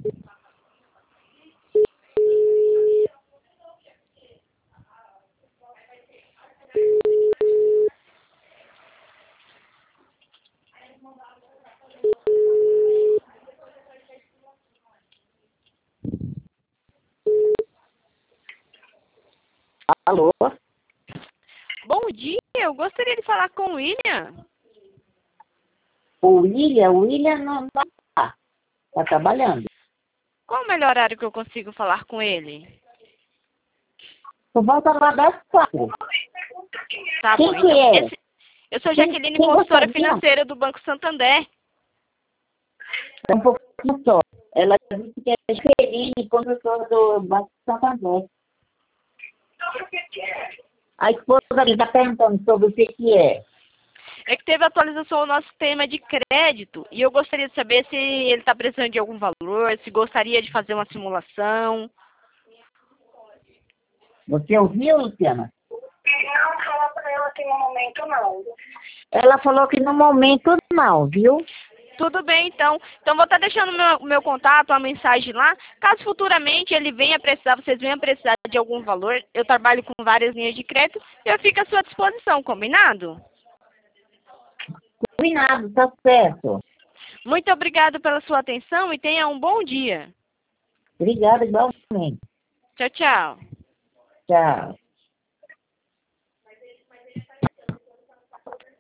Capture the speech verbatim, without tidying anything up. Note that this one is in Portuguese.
Alô? Bom dia, eu gostaria de falar com o William. O William, o William não está. Está trabalhando. Qual o melhor horário que eu consigo falar com ele? Por volta lá das quatro. Tá Quem bom, que então. é? Esse, eu sou Quem, Jaqueline, quem consultora gostaria? financeira do Banco Santander. É um pouquinho só. Ela disse que é Jaqueline, condutora do Banco Santander. A esposa dele está perguntando sobre o que que é. É que teve atualização no nosso tema de crédito e eu gostaria de saber se ele está precisando de algum valor, se gostaria de fazer uma simulação. Você ouviu, Luciana? Não fala pra ela que no momento não. Ela falou que no momento não, viu? Tudo bem, então. Então, vou estar deixando o meu, meu contato, a mensagem lá. Caso futuramente ele venha precisar, vocês venham precisar de algum valor, eu trabalho com várias linhas de crédito e eu fico à sua disposição, combinado? Combinado, tá certo. Muito obrigado pela sua atenção e tenha um bom dia. Obrigada igualmente. Tchau, tchau. Tchau.